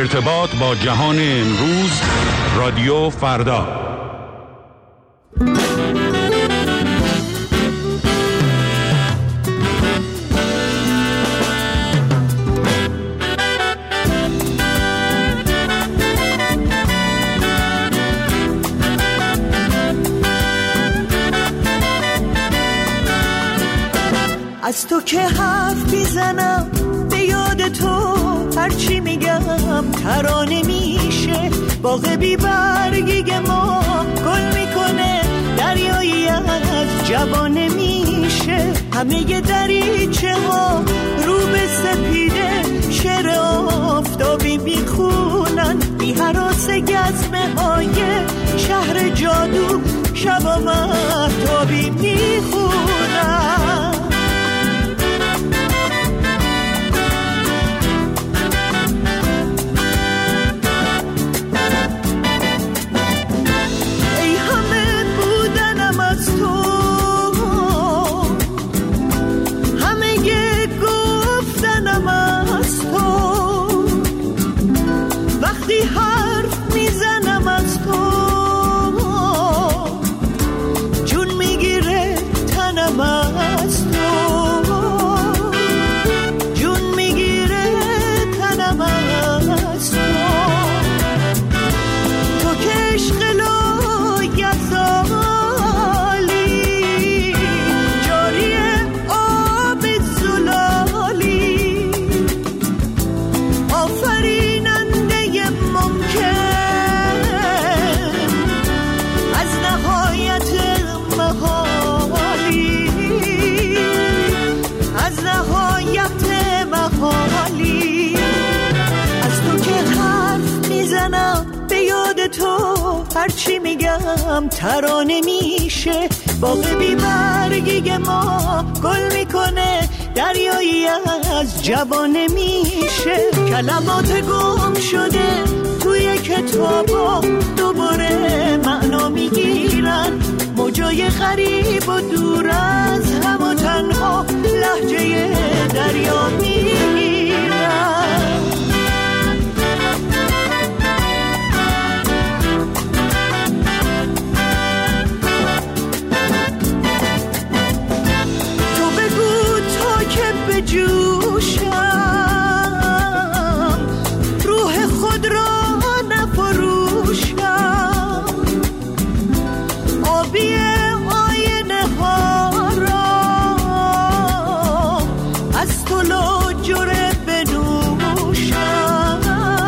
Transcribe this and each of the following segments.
ارتباط با جهان امروز، رادیو فردا. از تو که حرف میزنم به یاد تو، هرچی میگم ترانه میشه. باغ بی برگی ما گل میکنه، دریایی از جوانه میشه. همه دریچه ها رو به سپیده، شعر آفتابی میخونن. بی هراس گزمه های شهر جادو، شبا مهتابی میخونن. هرچی میگم ترانه میشه. باغ بی برگی ما گل میکنه، دریایی از جوانه میشه. کلمات گم شده توی کتابا دوباره معنا میگیرن. موجای غریب و دور از هم و تنها لهجه دریا میگیرن. جوشم روح خود را نفروشم، آبی آینه ها را از تو لاجره بنوشم،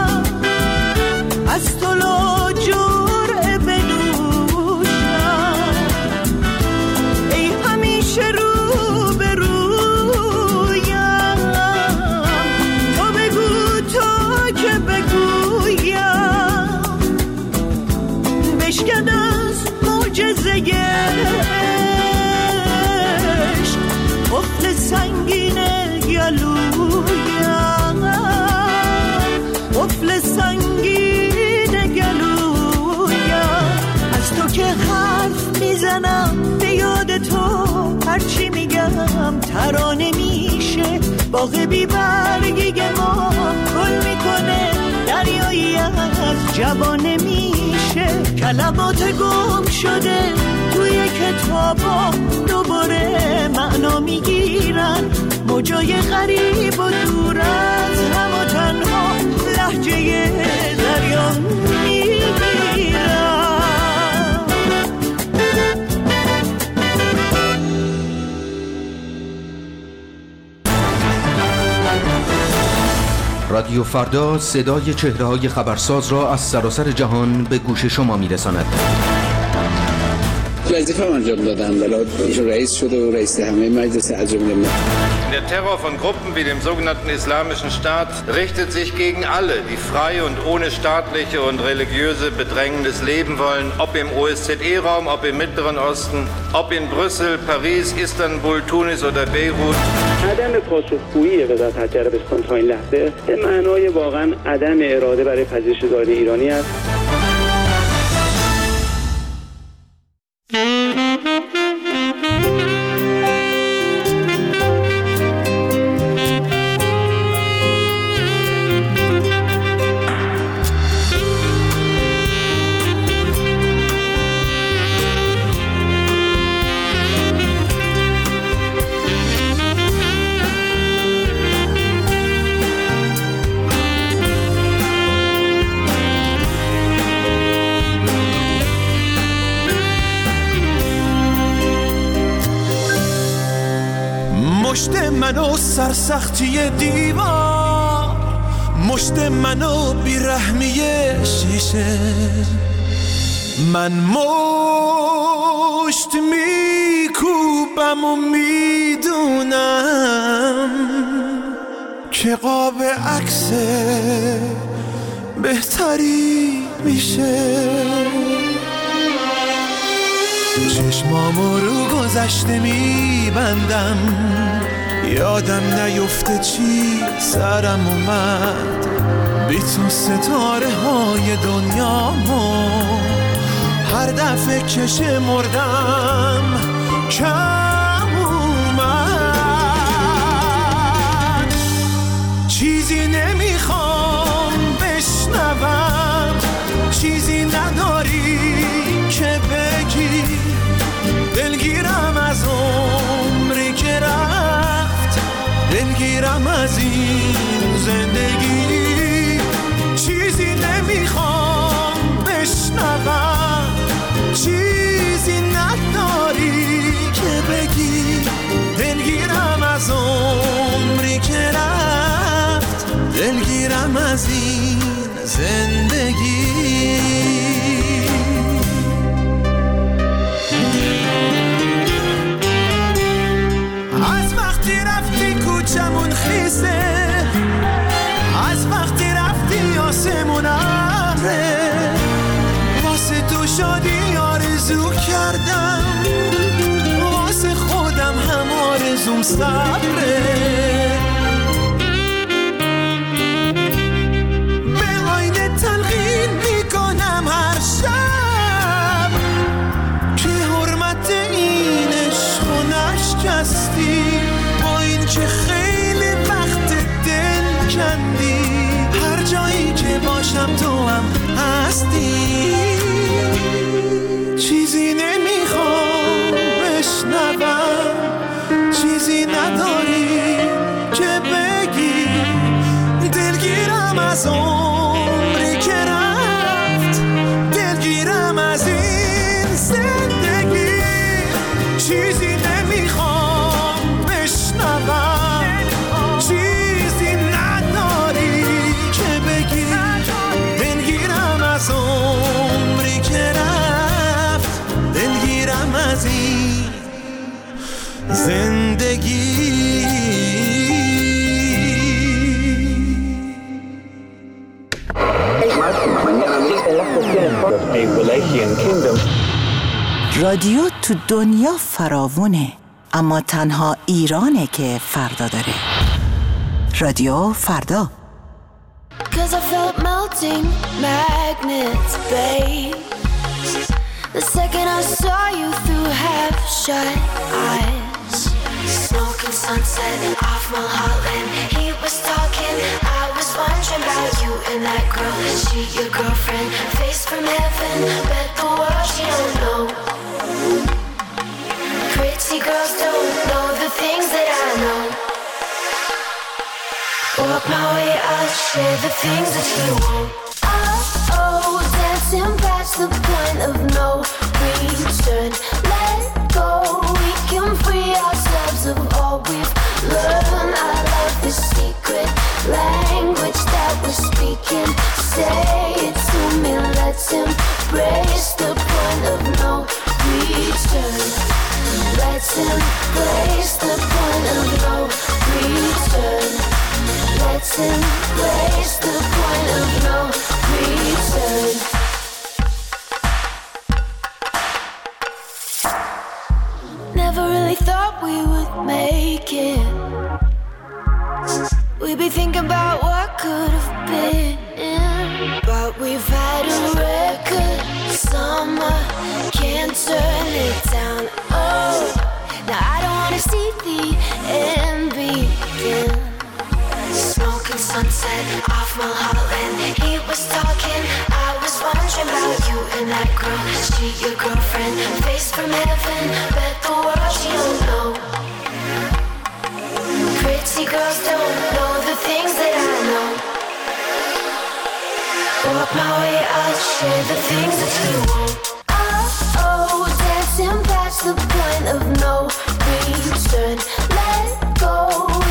از تو لاجره بنوشم. ای همیشه رو قفل سنگین گلویم، قفل سنگین گلویم. از تو که حرف میزنم به یاد تو، هرچی میگم ترانه میشه. باغ بی برگی ما گل میکنه، دریایی از جوانه میشه. کلمات گم شده توی کتابا دوباره معنا میگیرن. موجای غریب و دور از هم و تنها لهجه دریا میگیرن. رادیو فردا صدای چهره‌های خبرساز را از سراسر جهان به گوش شما می‌رساند. وظیفه انجام دادم، ایشون رئیس شده و رئیس همه مجلس عجم ملت. Der Terror von Gruppen wie dem sogenannten Islamischen Staat richtet sich gegen alle, die frei und ohne staatliche und religiöse Bedrängnis leben wollen, ob im OSZE-Raum, ob im Mittleren Osten, ob in Brüssel, Paris, Istanbul, Tunis oder Beirut. عدم پاسخگویی وزارت خارجه عربستان تا این لحظه به معنای واقعا عدم اراده برای پذیرش زائران ایرانی است. منو سرسختی دیوار، مشت منو بیرحمی شیشه. من مشت میکوبم و میدونم که قاب عکس بهتری میشه. چشمامو رو گذشته میبندم، یادم نیفته چی سرم اومد. بی تو ستاره های دنیامو هر دفعه که شمردم کم اومد. چیزی نمیخوام بشنوم، چیزی نداری که بگی. دلگیرم از عمری که رفت، دلگیرم از این زندگی. چیزی نمیخوام بشنوم، چیزی نداری که بگی. دلگیرم از عمری که رفت، دلگیرم از این زندگی. از وقتی رفتی کوچمون خیسه، از وقتی رفتی آسمون ابره. واسه تو شادی آرزو کردم، واسه خودم هم آرزوم صبره. به آینه تلقین میکنم هر شب که حرمت این عشق و نشکستی. با این که خیلی وقت دل کندی، هر جایی که باشم تو هم هستی. چیزی نمیخوام بشنوم، چیزی نداری که بگی. دلگیرم از عمری که رفت، دلگیرم از این زندگی. چیزی نمیخوام بشنوم، چیزی نداری که بگی. دلگیرم از عمری که رفت، دلگیرم از این زندگی. رادیو تو دنیا فراوونه، اما تنها ایرانه که فردا داره. رادیو فردا. Cause I felt melting magnets, babe. The second I saw you through half-shut eyes. Smoking sunset off Mulholland. He was talking, I was wondering about you and that girl. She your girlfriend, face from heaven. Bet the world she don't know. Pretty girls don't know the things that I know. Walk my way, I'll share the things that you won't. Oh, dancing past the point of no return. Let go, we can free ourselves of all we've learned. I love this secret language that we're speaking. Say it to me, let's embrace the point of no return. Let's embrace the point of no return. Let's embrace the point of no return. Never really thought we would make it. We'd be thinking about what could have been, but we've had a record summer, can't turn it down. Oh, now I don't wanna see the end begin. Smoking sunset off Mulholland. He was talking, I was wondering about you and that girl. She your girlfriend, face from heaven. Bet the world she don't know. Pretty girls don't know the things that I know. Walk my way, I'll share the things that you won't. Oh, dancing past the point of no return. Let go.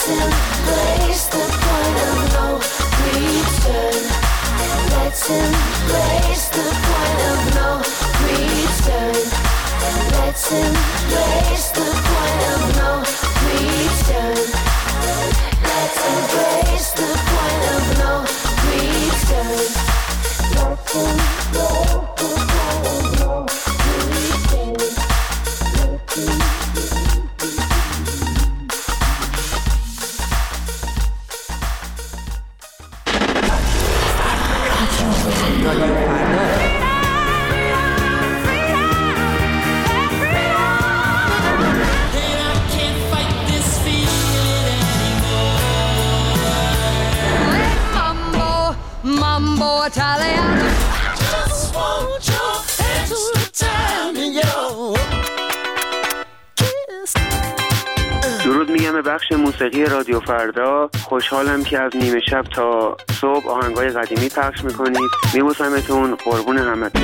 embrace the point of no return. Let's embrace the point of no return. Let's embrace the point of no return. Let's embrace the point of no return. Let's embrace the point of no return. Mambo Italiano. Just want your extra time in your kiss. درود میگم به بخش موسیقی رادیو فردا. خوشحالم که از نیمه شب تا صبح آهنگای قدیمی پخش میکنید. میبوسمتون، قربون همتون.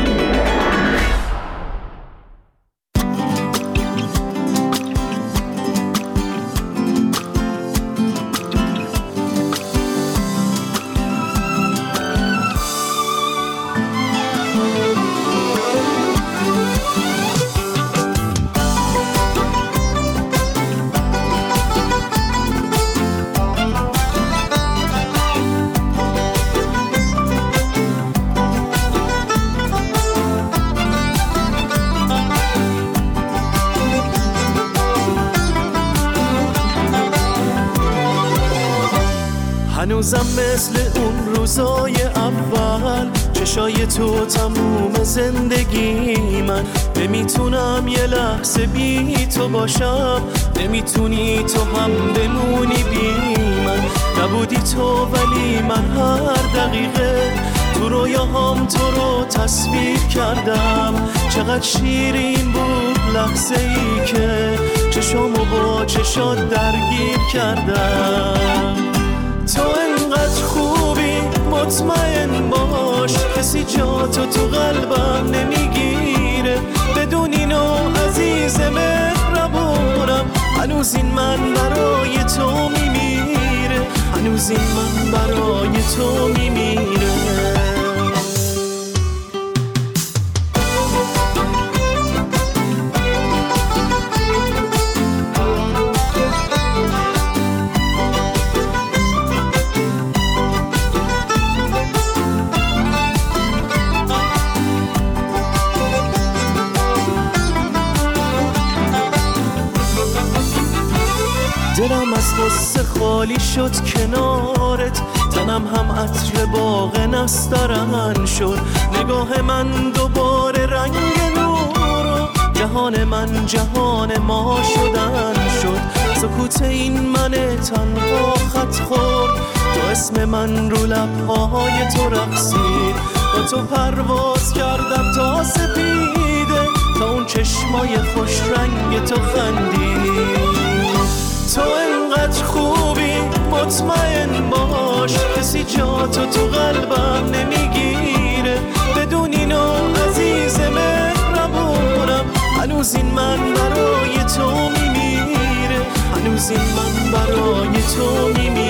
هنوزم مثل اون روزای اول، چشای تو تموم زندگی من. نمیتونم یه لحظه بی تو باشم، نمیتونی تو هم بمونی بی من. نبودی تو ولی من هر دقیقه تو رویاهام تو رو تصویر کردم. چقدر شیرین بود لحظه ای که چشامو با چشات درگیر کردم. تو انقدر خوبی مطمئن باش، کسی جا تو قلبم نمیگیره. بدون اینو عزیز مهربونم، هنوز این من برای تو میمیره. هنوز این من برای تو میمیره. دلم از غصه خالی شد کنارت، تنم هم عطر باغ نسترن شد. نگاه من دوباره رنگ نور، جهان من جهان ما شدن شد. سکوت این من تنها خط خورد، تو اسم من رو لبهای تو رقصید. با تو پرواز کردم تا سپیده، تا اون چشمای خوش رنگ تو خندید. تو انقدر خوبی مطمئن باش، کسی جا تو قلبم نمیگیره. بدون اینو عزیز مهربونم، هنوز این من برای تو میمیره. هنوز این من برای تو میمیره.